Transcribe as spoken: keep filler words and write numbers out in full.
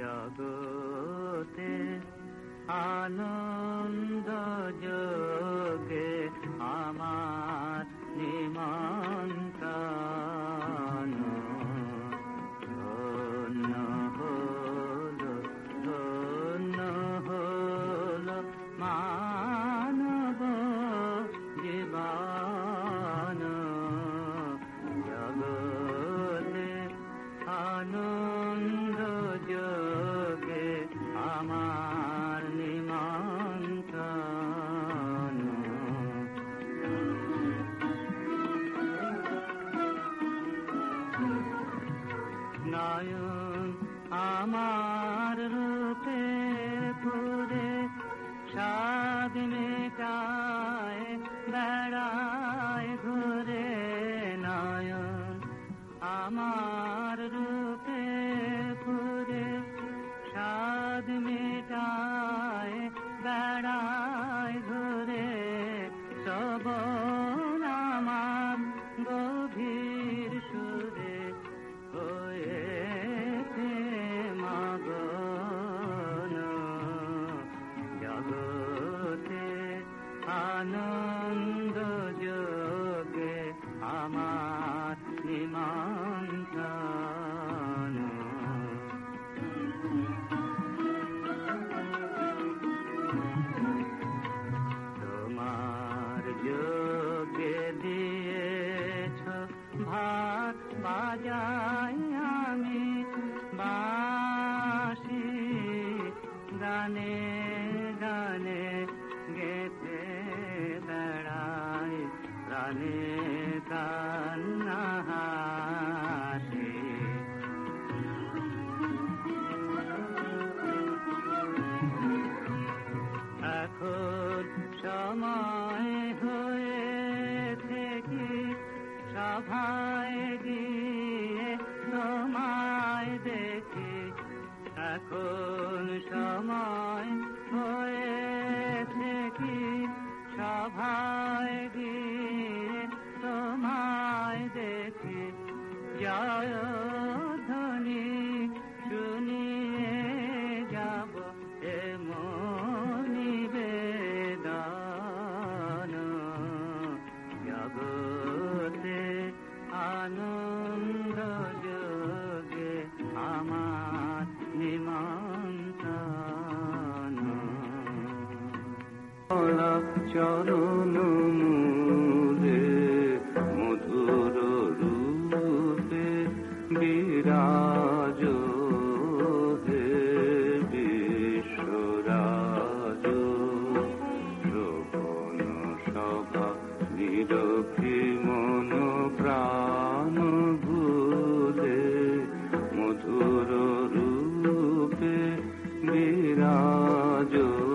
জগতে আনন্দ যোগে আমার নিমন্ত্রণ ধন্য হলো ধন্য হলো মানব জীবন জগতে আনন্দ যোগে আমার নিমন্ত্রণ নয়ন আমার রূপে পুরে সাদ মেটায় বেড়ায় ঘুরে নয়ন আমার রূপে পুরে সাদ মেটায় বেড়ায় ঘুরে শ্রবণ আমার গভীর সুরে হয়েছে মগন জগতে আনন্দ যোগে আমার নিমন্ত্রণ তোমার যোগে দিয়েছ ভাত বাজাই আমি বাঁশি গানে গানে গেতে বেড়াই প্রাণে কান্না হাসি এখন সময় হয়েছে কি সভায় গিয়ে তোমায় দেখি এখন সময় হয়েছে কি সভায় গিয়ে তোমায় দেখি জয় ধ্বনি শুনিয়ে যাব এমনি বেদন জগতে আনন্দ যোগে আমার নিমন্ত্রণ চরণ মূলে মধুর রূপে বিরাজ হে বিশ্বরাজ শ্রবণ সভা নিরখি মন প্রাণ ভুলে মধুর রূপে বিরাজ